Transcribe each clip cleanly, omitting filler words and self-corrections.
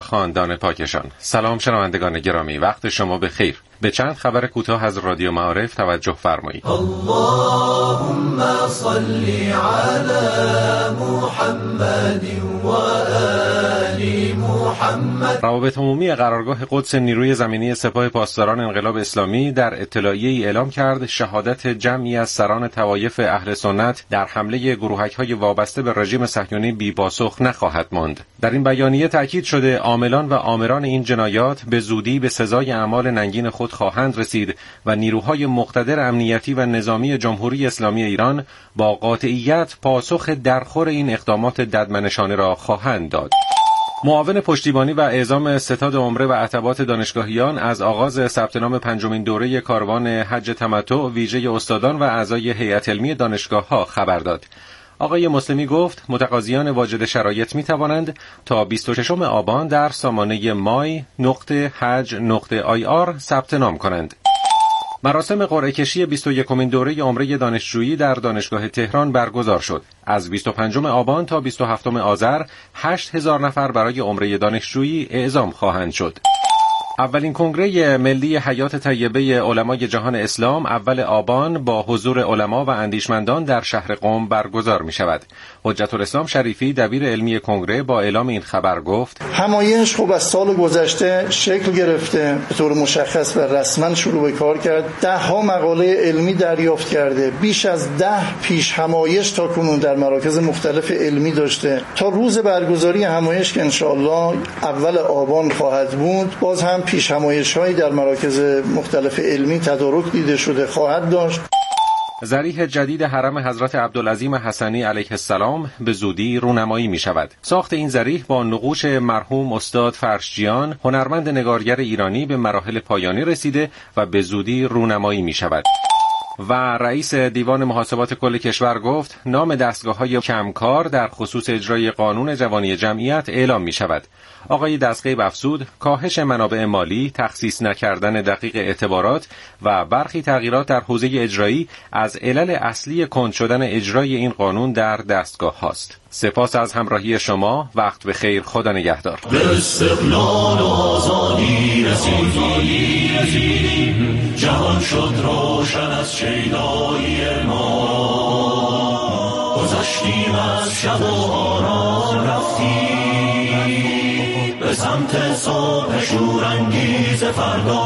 خاندان پاکشان. سلام شنوندگان گرامی، وقت شما بخیر. به چند خبر کوتاه از رادیو معارف توجه فرمایید. اللهم صل علی محمد و آل محمد. روابط عمومی قرارگاه قدس نیروی زمینی سپاه پاسداران انقلاب اسلامی در اطلاعیه‌ای اعلام کرد شهادت جمعی از سران طوایف اهل سنت در حمله گروهک‌های وابسته به رژیم صهیونی بی‌پاسخ نخواهد ماند. در این بیانیه تأکید شده عاملان و آمران این جنایات به زودی به سزای اعمال ننگین خود خواهند رسید و نیروهای مقتدر امنیتی و نظامی جمهوری اسلامی ایران با قاطعیت پاسخ درخور این اقدامات ددمنشانه را خواهند داد. معاون پشتیبانی و اعزام ستاد عمره و عتبات دانشگاهیان از آغاز ثبت نام پنجمین دوره کاروان حج تمتع ویژه استادان و اعضای هیئت علمی دانشگاه‌ها خبر داد. آقای مسلمی گفت متقاضیان واجد شرایط می توانند تا 26 آبان در سامانه my.haj.ir ثبت نام کنند. مراسم قرعه کشی 21مین دوره عمره دانشجویی در دانشگاه تهران برگزار شد. از 25 آبان تا 27 آذر 8000 نفر برای عمره دانشجویی اعزام خواهند شد. اولین کنگره ملی حیات طیبه علمای جهان اسلام اول آبان با حضور علما و اندیشمندان در شهر قم برگزار می شود. حجت الاسلام شریفی دبیر علمی کنگره با اعلام این خبر گفت همایش خب از سال گذشته شکل گرفته، به طور مشخص و رسما شروع به کار کرد. 10 مقاله علمی دریافت کرده، بیش از 10 پیش همایش تا کنون در مراکز مختلف علمی داشته. تا روز برگزاری همایش که انشاءالله اول آبان خواهد بود، باز هم پیش همایش‌هایی در مراکز مختلف علمی تدارک دیده شده خواهد داشت. ضریح جدید حرم حضرت عبدالعظیم حسنی علیه السلام به زودی رونمایی می شود. ساخت این ضریح با نقوش مرحوم استاد فرشجیان، هنرمند نگارگر ایرانی، به مراحل پایانی رسیده و به زودی رونمایی می شود. و رئیس دیوان محاسبات کل کشور گفت نام دستگاه‌های کمکار در خصوص اجرای قانون جوانی جمعیت اعلام می شود. آقای دستغیب افزود کاهش منابع مالی، تخصیص نکردن دقیق اعتبارات و برخی تغییرات در حوزه اجرایی از علل اصلی کند شدن اجرای این قانون در دستگاه هاست. سپاس از همراهی شما. وقت بخیر. خدا نگهدار. به استقلال و آزادی رسیدیم، جهان شد روشن از شیدایی ما، گذشتیم از شب و آرام رفتیم به سمت صبح شورانگیز فردا.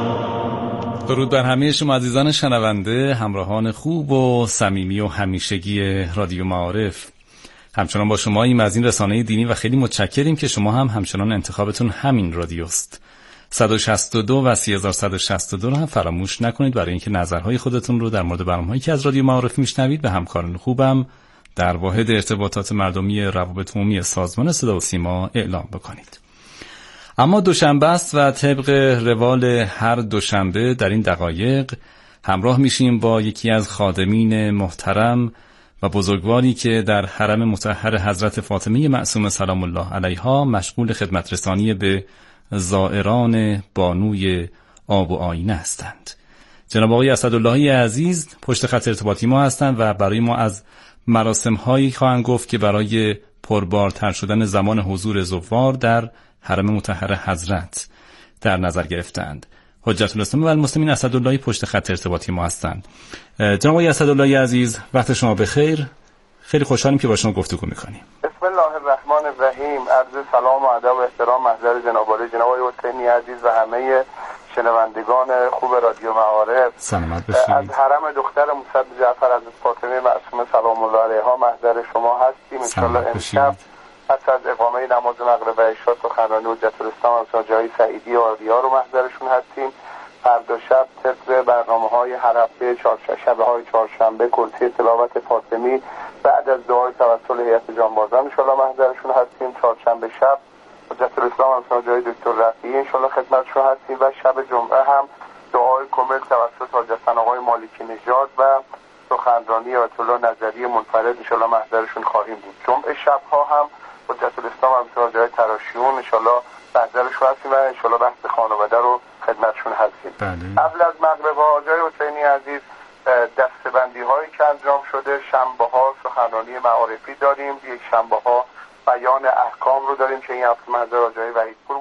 درود بر همه شما عزیزان شنونده، همراهان خوب و صمیمی و همیشگی رادیو معارف. همچنان با شما ایم از این رسانه دینی و خیلی متشکریم که شما هم همچنان انتخابتون همین رادیوست. 162 و 3162 رو هم فراموش نکنید برای اینکه نظرهای خودتون رو در مورد برنامه‌هایی که از رادیو معارف میشنوید به همکاران خوبم در واحد ارتباطات مردمی روابط عمومی سازمان صدا و سیما اعلام بکنید. اما دوشنبه است و طبق روال هر دوشنبه در این دقایق همراه میشیم با یکی از خادمین محترم و بزرگواری که در حرم مطهر حضرت فاطمه معصومه سلام الله علیها مشغول خدمت رسانی به زائران بانوی آب و آینه هستند. جناب آقای اسداللهی عزیز پشت خط ارتباطی ما هستند و برای ما از مراسم‌هایی خواهند گفت که برای پربارتر شدن زمان حضور زوار در حرم مطهر حضرت در نظر گرفتند. حجت الاسلام و المسلمین اسداللهی پشت خط ارتباطی ما هستند. جناب آقای اسداللهی عزیز وقت شما بخیر. خیلی خوشحالیم که با شما گفتگو می‌کنیم. بسم الله الرحمن الرحیم. عرض سلام و ادب و احترام محضر جناب عالی جناب آقای حسینی عزیز و همه شنوندگان خوب رادیو معارف. سلامت باشید. از حرم دختر موسی جعفر حضرت فاطمه معصومه سلام الله علیها محضر شما هستیم. ان شاءالله امشب پس از اقامه نماز مغرب و عشاء سخنرانی حجت الاسلام جای سعیدی و آریا رو محضرشون هستیم. فردا شب طبق برنامه‌های هر هفته شب‌های چهارشنبه کرسی تلاوت فاطمی بعد از دعای توسل هیئت جانبازان ان شاءالله محضرشون هستیم. چهارشنبه شب حجت الاسلام جای دکتر رفیعی ان شاءالله خدمتشون هستیم و شب جمعه هم دعای کامل توسط حاجت‌زن آقای مالکی نژاد و سخنرانی آیت الله نظری منفرد ان شاءالله محضرشون خواهیم بود. جمعه شب‌ها هم حجت الاسلام جای تراشیون ان شاءالله محضرشون هستیم و ان شاءالله بحث خانواده رو خدمتشون هستیم. قبل از مغرب آقای حسینی عزیز دسته‌بندی هایی که انجام شده، شنبه ها سخنرانی معارفی داریم، یک شنبه ها بیان احکام رو داریم که این هفته محضر آقای وحیدپور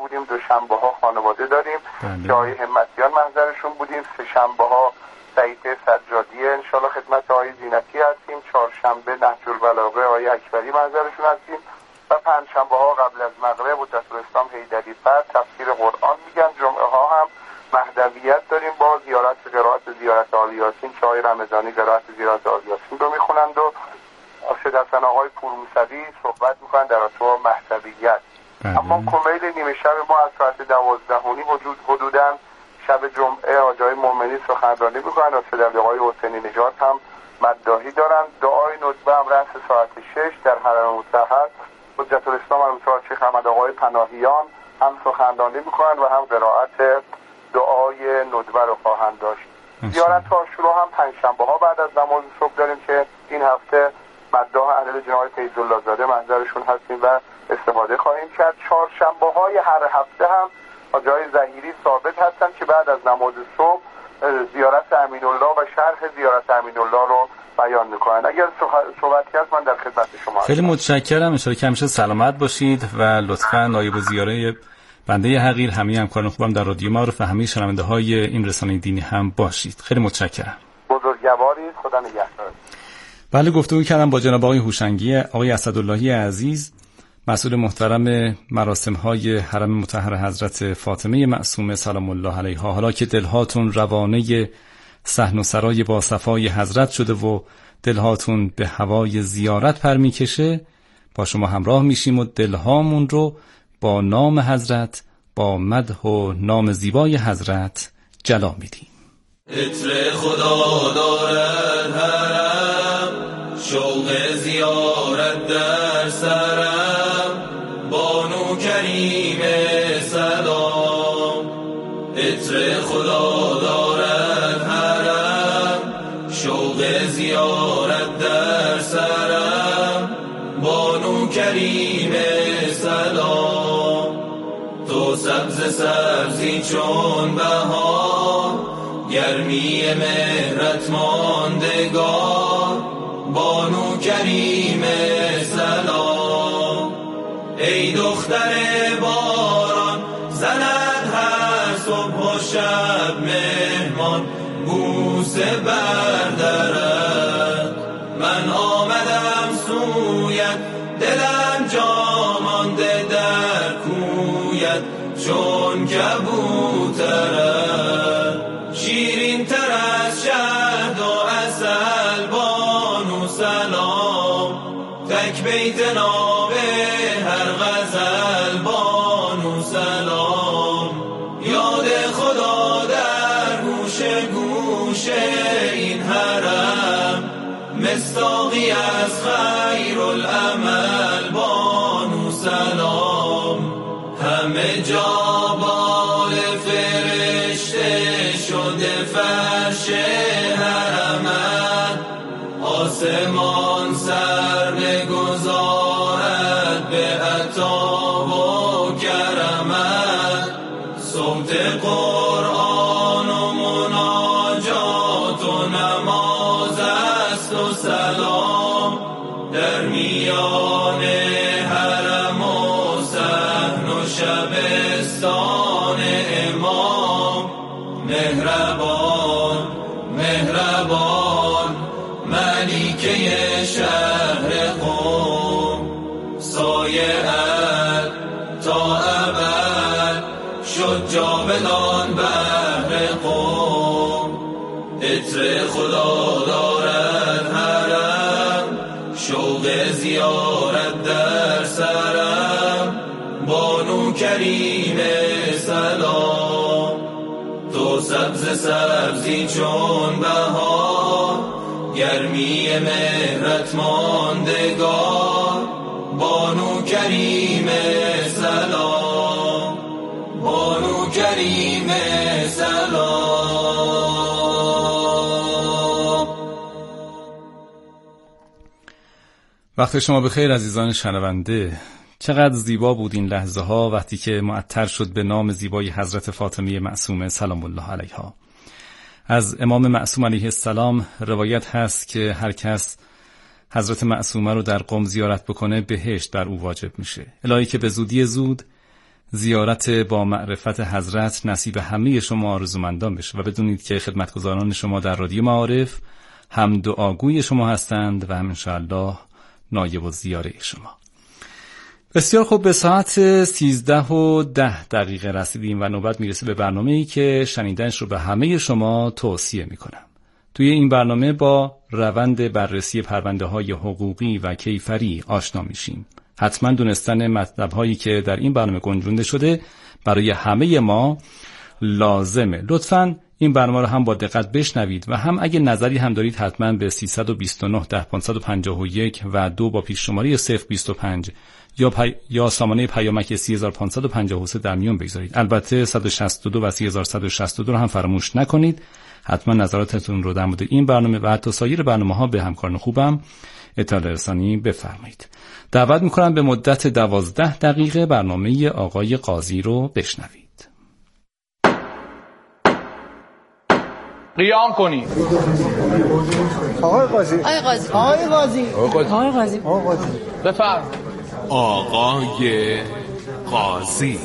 شنبه ها خانواده داریم که آقای همتیان محضرشون بودیم. سه شنبه ها سعید سجادی انشالله خدمت آقای زینتی هستیم. چهارشنبه نهج البلاغه آقای اکبری محضرشون هستیم و پنجشنبه ها قبل از مغرب و دستورالاسلام حیدری فر تفسیر قرآن میگن. جمعه ها هم مهدویت داریم با قرائت زیارت آل یاسین که آقای رمضانی قرائت زیارت آل یاسین رو میخونند و آرشد حسن آقای پورموسوی صحبت میکنن در رابطه مهدویت. اما کمیل نیمه شب ما از ساعت 12:30 حدوداً شب جمعه آجای مومنی سخنرانی میکنن. آرشد آقای حسینی نژاد هم مداحی دارن. دعای ندبه هم رأس ساعت 6 در حرم مطهر حجت الاسلام المطاع شیخ احمد آقای پناهیان هم سخنرانی میکنن و هم قرائت دعای ندبه رو خواهند داشت. زیارت عاشورا هم پنجشنبه ها بعد از نماز صبح داریم که این هفته مداح اهل جناب فیض‌الله زاده محضرشون هستیم و استفاده خواهیم کرد. چهارشنبه های هر هفته هم آجای ظهیری ثابت هستن که بعد از نماز صبح زیارت امین‌الله و شرح زیارت امین‌الله رو بیان میکنن. اگر صحبتی هست من در خدمت شما خیلی متشکرم. ان شاءالله که همیشه سلامت باشید و لطفاً نایب الزیاره بنده حقیر همه همکاران خوبم در رادیو معارف و همه شنونده‌های این رسانه دینی هم باشید. خیلی متشکرم. بزرگوارید. خدا نگهدار. بله، گفتگو کردم با جناب آقای هوشنگی، آقای اسداللهی عزیز، مسئول محترم مراسم‌های حرم مطهر حضرت فاطمه معصومه سلام الله علیها. حالا که دلهاتون روانه صحن و سرای با صفای حضرت شده و دلهاتون به هوای زیارت پر میکشه، با شما همراه میشیم و دلهامون رو با نام حضرت، با مدح و نام زیبای حضرت جلا میدیم. عطر خدا دارد حرم، شوق زیارت در سرم، بانو کریم سلام. عطر خدا دارد حرم، شوق زیارت در سرم، بانو کریم سلام. تو سبز سبزی چون بهار، گرمی مهرت ماندگار، بانو کریم سلام. ای دختر باران زند هر صبح و شب مهمان، بوسه بردرد. من آمدم سویت، دلم جا مانده در کویت، چون کبوترد. شیرین تر از شهد و عسل، بانو سلام. تک بیت ناب هر غزل، بانو سلام. یاد خدا در گوشه گوشه این حرم، مصداقی از خیر العمل، بانو سلام. همه جا بال فرشته شده فرش حرمت، آسمان سر بگذارد به عطا و کرمت. صوت قرآن و مناجات و نماز است و سلام، در میان حرم و صحن و شبستان امام. مهربان مهربان ملیکه شهر قم، سایه‌ات تا ابد شد جاودان بهر قم. عطر خدا دارد حرم، شوق زیارت در سرم، بانو کریم سلام. تو سبز سبزی چون بهار، گرمی مهرت ماندگار، بانو کریم سلام، بانو کریم سلام. وقت شما بخیر عزیزان شنونده. چقدر زیبا بود این لحظه ها وقتی که معطر شد به نام زیبای حضرت فاطمه معصومه سلام الله علیها. از امام معصوم علیه السلام روایت هست که هر کس حضرت معصومه رو در قم زیارت بکنه بهشت بر او واجب میشه. الهی که به زودی زود زیارت با معرفت حضرت نصیب همه شما آرزومندان بشه و بدونید که خدمتگزاران شما در رادیو معارف هم دعاگوی شما هستند و هم انشاءالله نایب الزیاره شما. بسیار خوب، به ساعت 13:10 رسیدیم و نوبت میرسه به برنامه‌ای که شنیدنش رو به همه شما توصیه میکنم. توی این برنامه با روند بررسی پرونده‌های حقوقی و کیفری آشنا میشیم. حتما دونستن مطلب‌هایی که در این برنامه گنجونده شده برای همه ما لازمه. لطفاً این برنامه رو هم با دقت بشنوید و هم اگه نظری هم دارید حتما به 329 و 2 با پیش شماره 025 یا سامانه پیامک 3553 در میون بگذارید. البته 162 و 3162 رو هم فراموش نکنید. حتما نظراتتون رو در مورد این برنامه و حتی سایر برنامه‌ها به همکاران خوبم اطلاع رسانی بفرمایید. دعوت می‌کنم به مدت 12 دقیقه برنامه آقای قاضی رو بشنوید. قیام کنید. آقای قاضی. آقای قاضی. آقای قاضی. آقای قاضی. آقای قاضی. بفرمایید. آقای قاضی.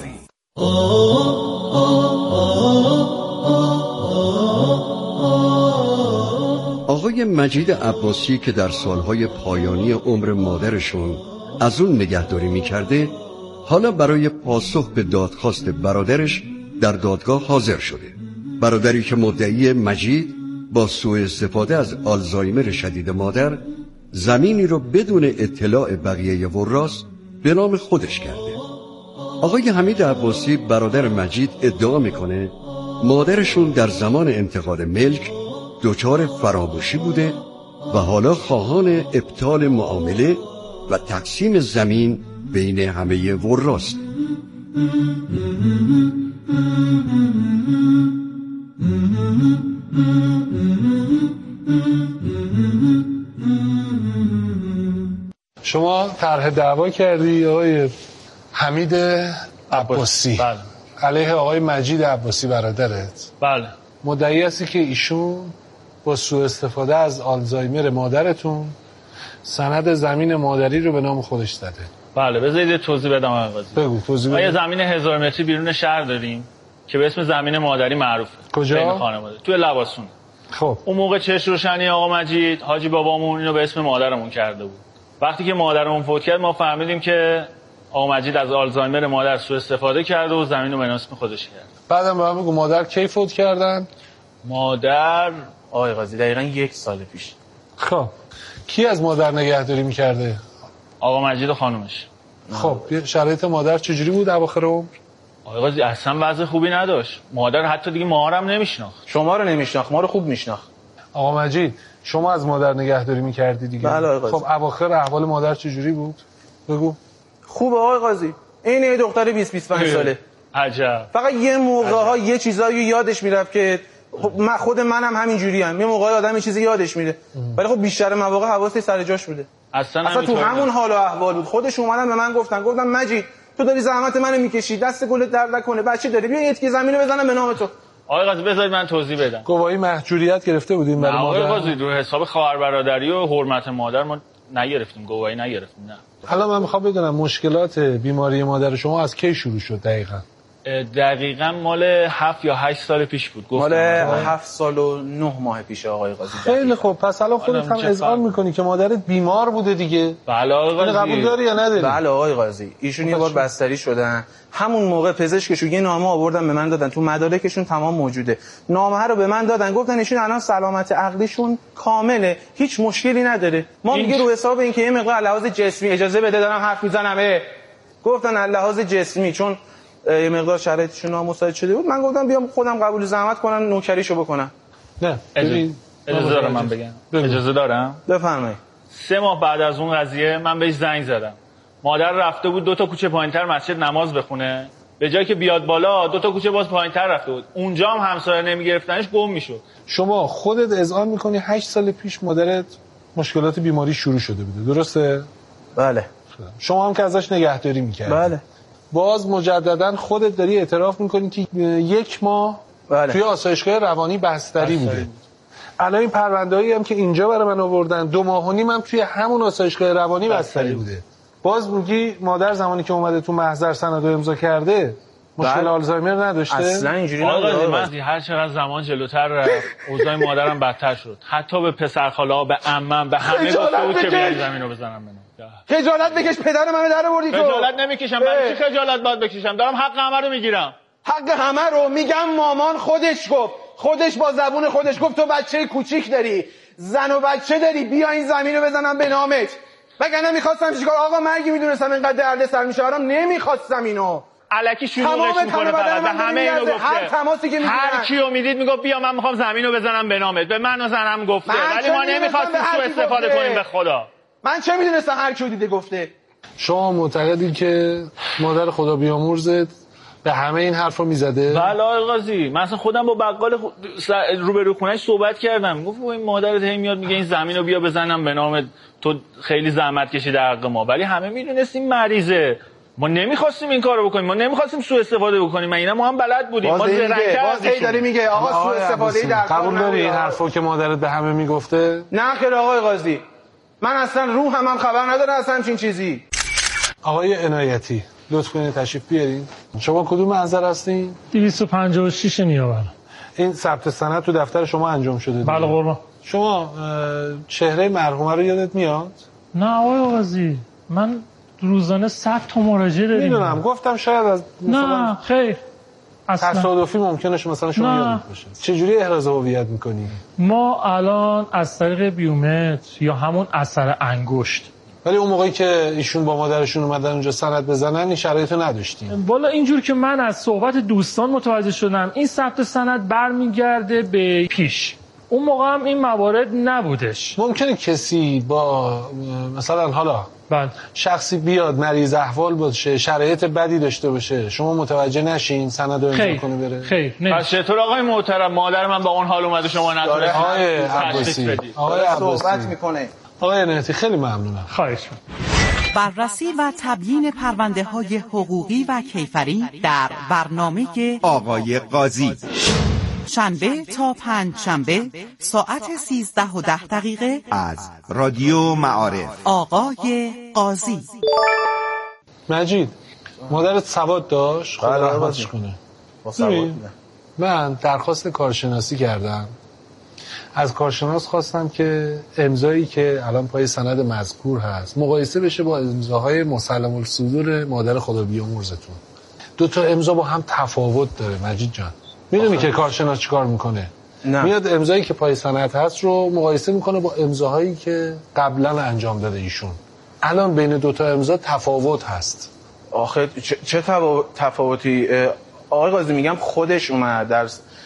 آقای مجید عباسی که در سالهای پایانی عمر مادرشون از اون نگهداری می‌کرده، حالا برای پاسخ به دادخواست برادرش در دادگاه حاضر شده. برادری که مدعی مجید با سوء استفاده از آلزایمر شدید مادر زمینی رو بدون اطلاع بقیه وراث به نام خودش کرده. آقای حمید عباسی برادر مجید ادعا میکنه مادرشون در زمان انتقال ملک دچار فراموشی بوده و حالا خواهان ابطال معامله و تقسیم زمین بین همه وراث. شما طرح دعوا کردی آقای حمید عباسی بله. علیه آقای مجید عباسی برادرت. بله. مدعی هستی که ایشون با سوء استفاده از آلزایمر مادرتون سند زمین مادری رو به نام خودش زده. بله. بذارید توضیح بدم آقای قاضی. بگو توضیح بده. ما یه زمین 1000 متری بیرون شهر داریم که به اسم زمین مادری معروفه. کجا؟ بین خانواده. توی لباسون. خب اون موقع چش روشنی آقا مجید حاجی بابامون اینو به اسم مادرمون کرده بود. وقتی که مادرمون فوت کرد ما فهمیدیم که آقا مجید از آلزایمر مادر سوء استفاده کرده و زمین رو به اسم خودش کرد. بعدم به من بگو مادر کی فوت کردن؟ مادر آقای قاضی دقیقاً 1 سال پیش. خب کی از مادر نگهداری میکرده؟ آقا مجید و خانومش. خب شرایط مادر چجوری بود اواخر عمر؟ آقای قاضی اصلا وضع خوبی نداشت. مادر حتی دیگه ما هم نمیشناخت. شما رو نمیشناخت، ما رو خوب میشناخت. آقا مجید شما از مادر نگهداری میکردی دیگه؟ بله آقای قاضی. خب اواخر احوال مادر چجوری بود؟ بگو. خوبه آقای قاضی. این یه دختر 20-25 ساله. عجب. فقط یه موقع‌ها یه چیزایی یادش میرفت که من خود منم همین جوریم. یه موقعی آدم یه چیزی یادش میره. ولی خب بیشتر مواقع حواسش سر جاش بوده. اصلا تو همون حال و احوال بود. خودش اومدن به من گفتن مجید تو داری زحمت منو میکشی، دست گلت درد نکنه، بچه داری، بیا یه تیکه زمینو بزنم به نام تو. آقای قاضی بذارید من توضیح بدم. گواهی محجوریت گرفته بودین برای مادر؟ آقای قاضی رو حساب خواهر برادری و حرمت مادر ما نگرفتیم، گواهی نگرفتیم. نه. حالا من میخوام بدونم مشکلات بیماری مادر شما از کی شروع شد دقیقاً؟ دقیقاً مال 7 یا 8 سال پیش بود. مال 7 سال و 9 ماه پیش آقای قاضی. خیلی خوب، پس الان خودت هم اذعان میکنی که مادرت بیمار بوده دیگه. بله آقای قاضی. قبول داری یا نداری؟ بله آقای قاضی. ایشون یه بار بستری شدن. همون موقع پزشکشون یه نامه آوردن به من دادن، تو مدارکشون تمام موجوده. نامه رو به من دادن، گفتن ایشون الان سلامت عقلیشون کامله، هیچ مشکلی نداره. ما میگه رو حساب این که یه مقدار لحاظ جسمی اجازه بده دارم حرف میزنم. گفتن لحاظ جسمی چون یه مقدار شرایطشون نامساعد شده بود. من گفتم بیام خودم قبول زحمت کنم نوکریشو بکنم. نه اجازه دارم من بگم؟ اجازه دارم؟ بفرمایید. 3 ماه بعد از اون قضیه من بهش زنگ زدم. مادر رفته بود 2 تا کوچه پایینتر مسجد نماز بخونه، به جایی که بیاد بالا 2 تا کوچه باز پایینتر رفته بود. اونجا هم همسایه نمیگرفتنش، گم میشد. شما خودت اذعان میکنی 8 سال پیش مادرت مشکلات بیماری شروع شده بوده، درسته؟ بله. شما هم که ازش نگهداری میکردی. بله. باز مجددا خودت داری اعتراف میکنی که 1 ماه بله. توی آسایشگاه روانی بستری بوده. الان این پرونده‌ای هم که اینجا برای من آوردن 2 ماه و نیم هم توی همون آسایشگاه روانی بستری بوده. باز میگی مادر زمانی که اومده تو محضر سند رو امضا کرده مشکل آلزایمر نداشته؟ اصلا اینجوری نبوده. من هر چقدر زمان جلوتر رفت اوضاع مادرم بدتر شد. حتی به پسرخاله‌ها، به عمم، به همه گفته بود که بیای زمینو بزنم منو. خجالت بکش، پدر منو در آوردی تو. خجالت نمیکشم. برای چی خجالت باید بکشم؟ دارم حق همه رو میگیرم. حق همه رو میگم. مامان خودش گفت، خودش با زبون خودش گفت تو بچه کوچیک داری، زن و بچه داری، بیا این زمینو بزنم به نامت. وگرنه می‌خواستم چیکار؟ آقا مرگی میدونستم اینقدر دردسر میشه برام، نمی‌خواستم اینو. الکی شروعش میکنه فقط. به همه اینو گفته. هر تماسی که میگیرن، هر کیو میدید میگفت بیا من میخوام زمینو بزنم به نامت. به من و زنم گفته، ولی ما نمیخواستیم سوء استفاده کنیم. به خدا من چه میدونستم هر کیو دیده گفته. شما معتقدی که مادر خدا بیامرزت به همه این حرفا میزده؟ بله آقای قاضی، من اصلا خودم با بقال روبرو خونه‌اش صحبت کردم. گفت این مادرت هی میاد میگه این زمینو بیا بزنم به نامت، تو خیلی زحمت کشیدی در حق ما. ولی همه میدونستیم مریضه. ما نمیخواستیم این کارو بکنیم، ما نمیخواستیم سوء استفاده بکنیم. اینا ما هم بلد بودیم. ما زرنگ‌تر داری میگه آقا سوء استفاده در قبول داری این حرفو که مادرت به همه میگفته؟ نه خیر آقای قاضی، من اصلا روحم خبر نداره اصلا همچین چیزی. آقای عنایتی لطف کنید تشریف بیارین. شما کدوم محضر هستین؟ 256 نیاورم. این ثبت سند تو دفتر شما انجام شده دیگه؟ بله قربان. شما چهره مرحومه رو یادت میاد؟ نه آقای قاضی، من روزانه 100 تا مراجعه داریم. میدونم، گفتم شاید از نه خیر اصلا تصادفی ممکنه مثلا شما یادت باشه. چجوری احراز هویت میکنی؟ ما الان از طریق بیومتر یا همون اثر انگشت. ولی اون موقعی که ایشون با مادرشون اومدن اونجا سند بزنن این شرایطو نداشتیم. والا اینجور که من از صحبت دوستان متوجه شدم این ثبت سند برمیگرده به پیش. اون موقع هم این موارد نبودش. ممکنه کسی با مثلا حالا شخصی بیاد مریض احوال باشه، شرایط بدی داشته باشه، شما متوجه نشین سند رو امضا کنه بره؟ خیر پس چطور آقای محترم مادر من با اون حال اومده شما نتونید آقای عباسی صحبت میکنه؟ آقای عنایتی خیلی ممنونم. خواهش می‌کنم. بررسی و تبیین پرونده‌های حقوقی و کیفری در برنامه آقای قاضی، شنبه تا پنجشنبه ساعت 13:10 از رادیو معارف. آقای قاضی. مجید مادرت سواد داشت؟ خدا رحمتش کنه. من درخواست کارشناسی کردم، از کارشناس خواستم که امضایی که الان پای سند مذکور هست مقایسه بشه با امضاهای مسلم الصدور مادر خدا بیامرزتون. دو تا امضا با هم تفاوت داره مجید جان. میدونی که کارشناس چیکار میکنه؟ نه. میاد امضایی که پای سند هست رو مقایسه میکنه با امضاهایی که قبلا انجام داده ایشون. الان بین دو تا امضا تفاوت هست. آخه چه تفاوتی؟ آقای قاضی میگم خودش اومد در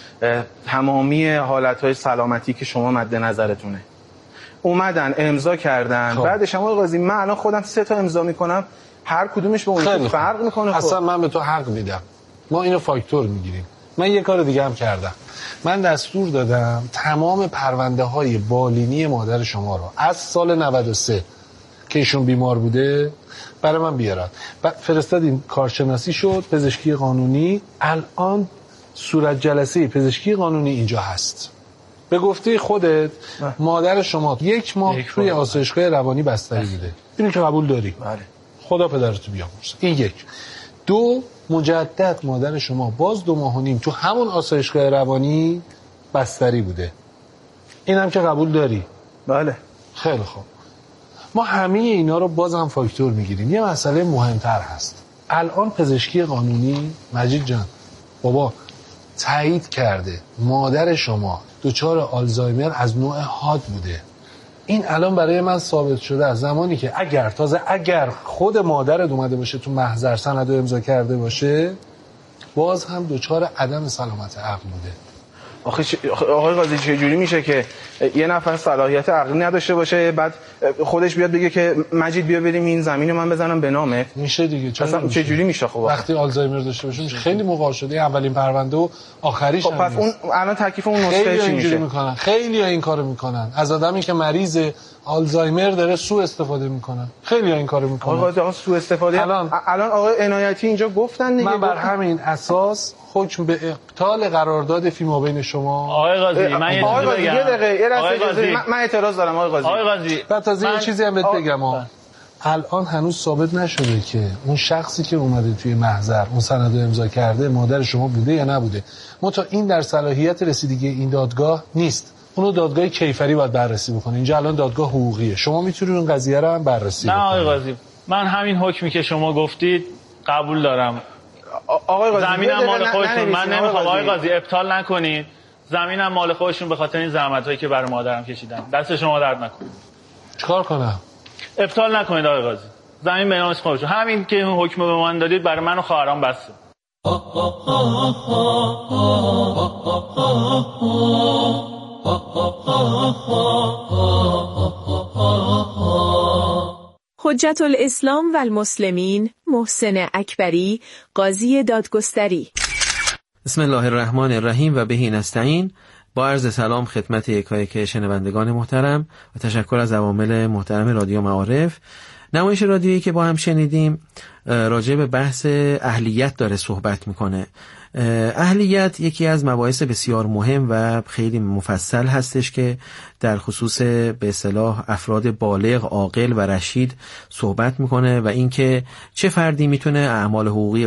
تمامی حالتهای سلامتی که شما مد نظرتونه اومدن امضا کردن. بعدش هم آقای قاضی من الان خودم 3 تا امضا میکنم، هر کدومش به اون فرق میکنه. اصلا من به تو حق میدم، ما اینو فاکتور میگیریم. من یه کار دیگه هم کردم، من دستور دادم تمام پرونده های بالینی مادر شما رو از سال 93 که ایشون بیمار بوده برای من بیارن. فرستادیم کارشناسی شد، پزشکی قانونی. الان صورت جلسه پزشکی قانونی اینجا هست. به گفته خودت مادر شما 1 ماه توی آسایشگاه روانی بستری بوده. اینو که قبول داری؟ بله. خدا پدرتو بیامرزه. این 1. 2 مجدد مادر شما باز 2 ماه و نیم تو همون آسایشگاه روانی بستری بوده. اینم که قبول داری؟ بله. خیلی خوب. ما همه اینا رو بازم فاکتور میگیریم. یه مسئله مهمتر هست. الان پزشکی قانونی مجید جان بابا تایید کرده مادر شما دچار آلزایمر از نوع حاد بوده. این الان برای من ثابت شده از زمانی که اگر خود مادرت اومده باشه تو محضر سند رو امضا کرده باشه باز هم دچار عدم سلامت عقل بوده. آقای قاضی چه جوری میشه که یه نفر صلاحیت عقلی نداشته باشه بعد خودش بیاد بگه که مجید بیا بریم این زمین رو من بزنم به نامت؟ میشه دیگه. چه جوری میشه؟ خب وقتی آلزایمر داشته باشه خیلی موقع شده اولین پرونده و آخریش هم. پس اون الان تکلیف اون نسخه چی میشه؟ میکنن خیلی ها این کارو میکنن، از آدمی که مریض آلزایمر داره سوء استفاده میکنن. خیلی ها این کارو میکنن. آقا سوء استفاده الان آقای عنایتی اینجا گفتن دیگه. من بر همین اساس حکم به ابطال قرارداد فیما بین شما. آقای قاضی من یه دقیقه من اعتراض دارم. آقای قاضی بعد تازه یه چیزی هم بهت بگم الان هنوز ثابت نشده که اون شخصی که اومده توی محضر اون سند رو امضا کرده مادر شما بوده یا نبوده. منتها این در صلاحیت رسیدگی این دادگاه نیست. اونو دادگاه کیفری باید بررسی بکنه. اینجا الان دادگاه حقوقیه. شما میتونید اون قضیه رو هم بررسی بکنید. نه آقای قاضی، من همین حکمی که شما گفتید قبول دارم. آقای قاضی زمینم مال خودتون، من نمیخوام آقای قاضی ابطال نکنید. زمینم مال خودشون به خاطر این زحمتایی که برای مادرم کشیدن. دست شما درد نکنه. چیکار کنم؟ ابطال نکنید آقای قاضی. زمین به نام خودشون. همین که اون حکم به من دادید برای من و خواهرام بسه. حجت الاسلام و المسلمین محسن اکبری، قاضی دادگستری. بسم الله الرحمن الرحیم و بهی نستعین. با عرض سلام خدمت یکایک شنوندگان محترم و تشکر از عوامل محترم رادیو معارف. نمایش رادیویی که با هم شنیدیم راجع به بحث اهلیت داره صحبت میکنه. اهلیت یکی از مباحث بسیار مهم و خیلی مفصل هستش که در خصوص به اصطلاح افراد بالغ، عاقل و رشید صحبت میکنه و اینکه چه فردی میتونه اعمال حقوقی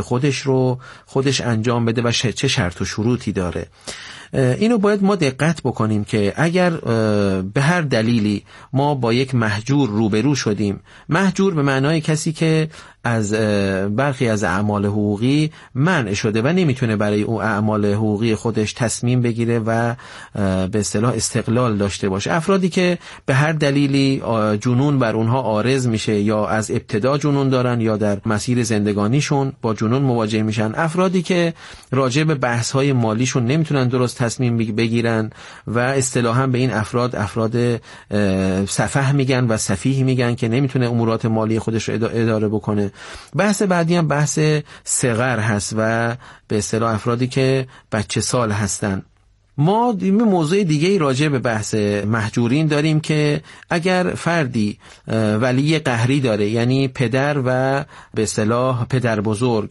خودش انجام بده و چه شرط و شروطی داره. اینو باید ما دقت بکنیم که اگر به هر دلیلی ما با یک مهجور روبرو شدیم، مهجور به معنای کسی که از برخی از اعمال حقوقی منع شده و نمیتونه برای اون اعمال حقوقی خودش تصمیم بگیره و به اصطلاح استقلال داشته باشه، افرادی که به هر دلیلی جنون بر اونها عارض میشه یا از ابتدا جنون دارن یا در مسیر زندگانیشون با جنون مواجه میشن، افرادی که راجع به بحث‌های مالیشون نمیتونن درست تصمیم بگیرن و اصطلاحاً به این افراد سفه میگن و سفیه میگن که نمیتونه امورات مالی خودش رو اداره بکنه. بحث بعدی هم بحث صغر هست و به اصطلاح افرادی که بچه سال هستن. ما موضوع دیگه راجع به بحث مهجورین داریم که اگر فردی ولی قهری داره، یعنی پدر و به اصطلاح پدر بزرگ،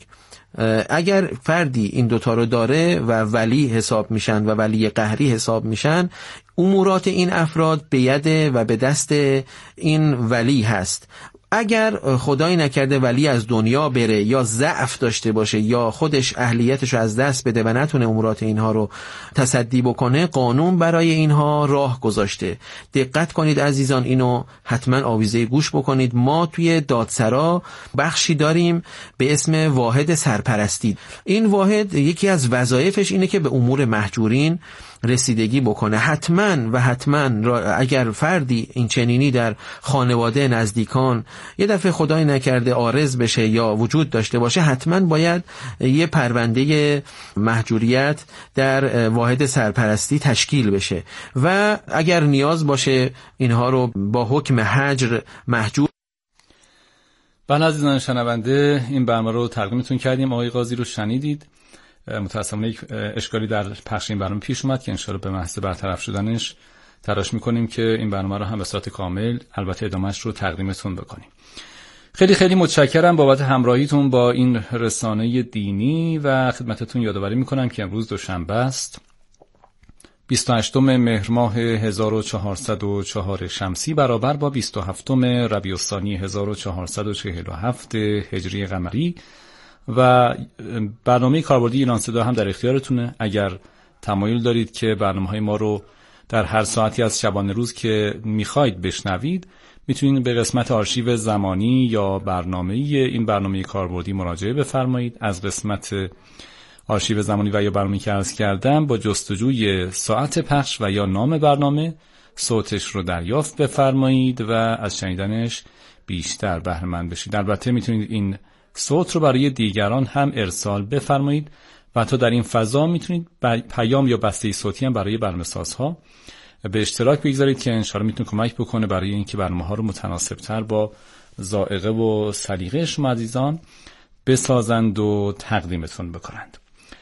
اگر فردی این دوتا رو داره و ولی حساب میشن و ولی قهری حساب میشن، امورات این افراد به ید و به دست این ولی هست. اگر خدایی نکرده ولی از دنیا بره یا ضعف داشته باشه یا خودش اهلیتش رو از دست بده و نتونه امورات اینها رو تصدی بکنه، قانون برای اینها راه گذاشته. دقت کنید عزیزان، اینو حتما آویزه گوش بکنید. ما توی دادسرا بخشی داریم به اسم واحد سرپرستی. این واحد یکی از وظایفش اینه که به امور مهجورین رسیدگی بکنه. حتما اگر فردی این چنینی در خانواده، نزدیکان یه دفعه خدای نکرده عارض بشه یا وجود داشته باشه، حتما باید یه پرونده مهجوریت در واحد سرپرستی تشکیل بشه و اگر نیاز باشه اینها رو با حکم حجر محجور. بله عزیزان شنونده، این برنامه رو تقدیمتون کردیم. آقای قاضی رو شنیدید. متأسفانه یک اشکالی در پخش این برنامه پیش اومد که انشالله به محض برطرف شدنش تلاش میکنیم که این برنامه رو هم به صورت کامل البته ادامهش رو تقدیمتون بکنیم. خیلی خیلی متشکرم بابت همراهیتون با این رسانه دینی و خدمتتون یادآوری میکنم که امروز دوشنبه است، 28 مهر ماه 1404 شمسی برابر با 27 ربیع الثانی 1447 هجری قمری و برنامه کاربردی ایران صدا هم در اختیارتونه. اگر تمایل دارید که برنامه‌های ما رو در هر ساعتی از شبانه روز که میخواید بشنوید، میتونید به قسمت آرشیو زمانی یا برنامه‌ای این برنامه کاربردی مراجعه بفرمایید. از قسمت آرشیو زمانی و یا برنامه‌ای که عرض کردم با جستجوی ساعت پخش و یا نام برنامه صوتش رو دریافت بفرمایید و از شنیدنش بیشتر بهره مند بشید. البته میتونید این صوت رو برای دیگران هم ارسال بفرمایید و حتی در این فضا میتونید پیام یا بسته صوتی هم برای برنامه‌سازها به اشتراک بگذارید که انشاءالله میتونه کمک بکنه برای اینکه برنامه‌ها رو متناسب‌تر با ذائقه و سلیقه شما عزیزان بسازند و تقدیمتون بکنند.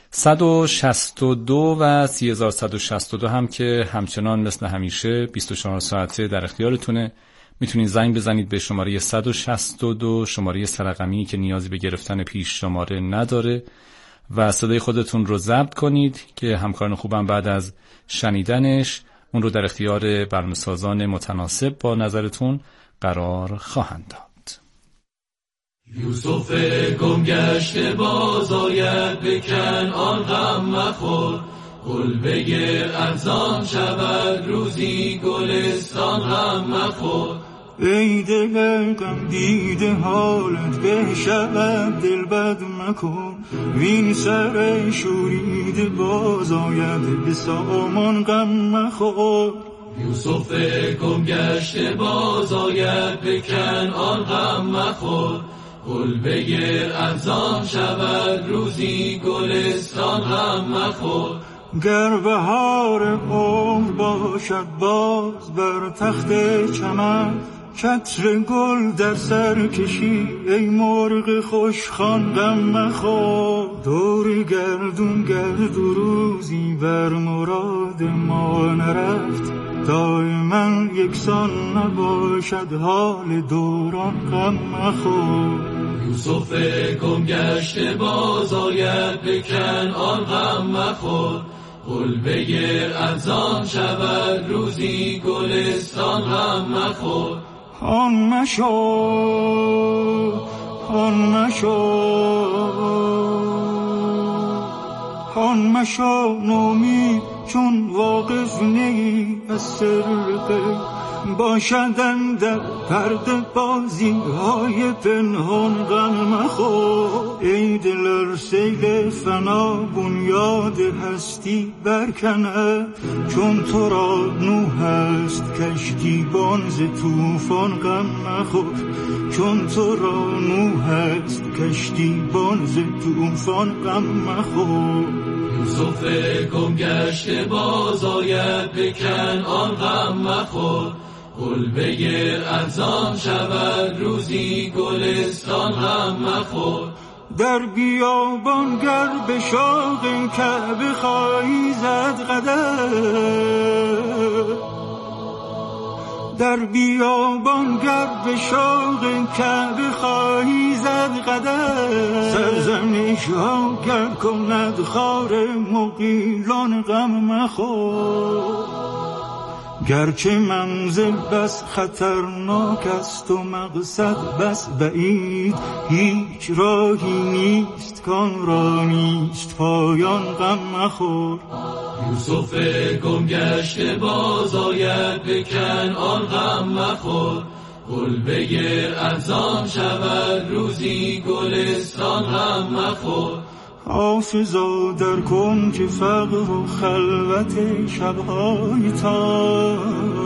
162 و 3162 هم که همچنان مثل همیشه 24 ساعته در اختیارتونه. میتونید زنگ بزنید به شماره 162 شماره سرقمی که نیازی به گرفتن پیش شماره نداره و صدای خودتون رو ضبط کنید که همکاران خوبم بعد از شنیدنش اون رو در اختیار برنامه‌سازان متناسب با نظرتون قرار خواهند داد. یوسف گم گشته باز آید به کنعان غم مخور گل بگیر ارزان شود روزی گلستان غم مخور ای دل غم دیده حالت به شود دل بد مکن وین سر شوریده باز آید به سامان غم مخور یوسف گم گشته باز آید به کنعان غم مخور گل بگیر ارزان شود روزی گلستان غم مخور گر بهار عمر باشد باز بر تخت چمن چتر گل در سر کشی ای مرغ خوشخوان غم مخور دور گردون گرد و روزی بر مراد ما نرفت دائما یکسان نباشد حال دوران غم مخور یوسف گم گشته باز آید به کنعان غم مخور گل بگیر ارزان شود روزی گلستان غم مخور آن مشو آن مشو آن مشو نومید چون واقف نی از سر غیب باشدن در پرده بازی های پنهان غم مخور ای دل سیل فنا بنیاد هستی برکنه چون تو را نوح است کشتیبان ز طوفان غم مخور چون تو را نوح است کشتیبان ز طوفان غم مخور یوسف گم گشته باز آید به کنعان غم مخور گل بگیر ارزان شود روزی گلستان غم مخور در بیابان گر به شوق کعبه خواهی زد قدم در بیابان گر به شوق کعبه خواهی زد قدم سرزنش ها گر کند خار مغیلان غم مخور گرچه منزل بس خطرناک است و مقصد بس بعید هیچ راهی نیست کان را نیست پایان غم مخور یوسف گم گشته باز آید به کنعان غم مخور گل بگیر ارزان شود روزی گلستان غم مخور حافظا در کنج فقر و خلوت شبهای تار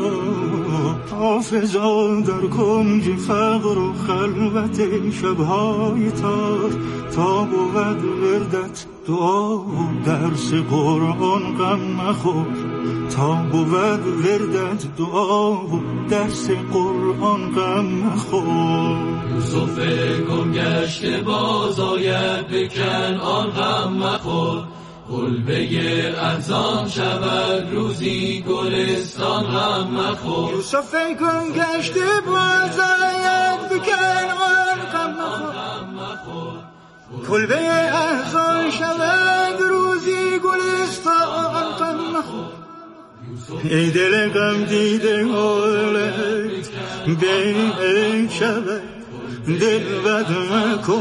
حافظا در کنج فقر و خلوت شبهای تار تا بود وردت دعا و درس قرآن غم مخور تا بود وردت دعا و درس قرآن غم مخور یوسف گم گشته باز آید به کنعان غم مخور گل بگیر ارزان شود روزی گلستان غم مخور یوسف گم گشته باز آید به کنعان غم مخور گل بگیر ارزان شود روزی گلستان غم مخور ای دل غم دیده حالت به شود دل بد مکن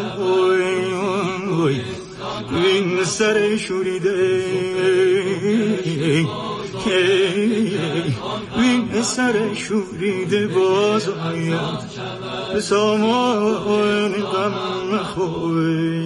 وین سر شوریده وین سر شوریده باز آید به سامان غم مخور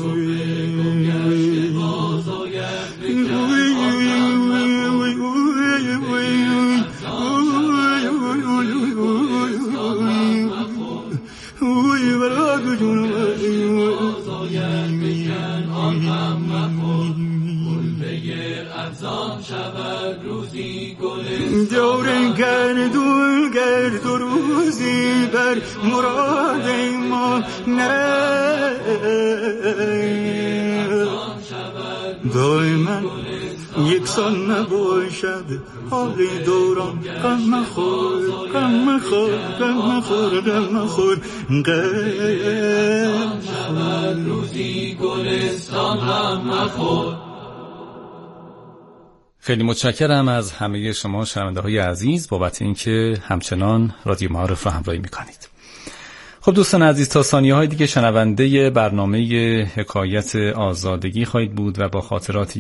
دور گردون گرد و روزی بر مراد ما نرفت دائما یکسان نباشد حال دوران غم مخور غم مخور غم مخور غم مخور غم شود روزی گلستان غم مخور. خیلی متشکرم از همه شما شنونده های عزیز بابت اینکه همچنان رادیو معارف رو همراهی میکنید. خب دوستان عزیز، تا ثانیه‌های دیگه شنونده برنامه حکایت آزادگی خواهید بود و با خاطرات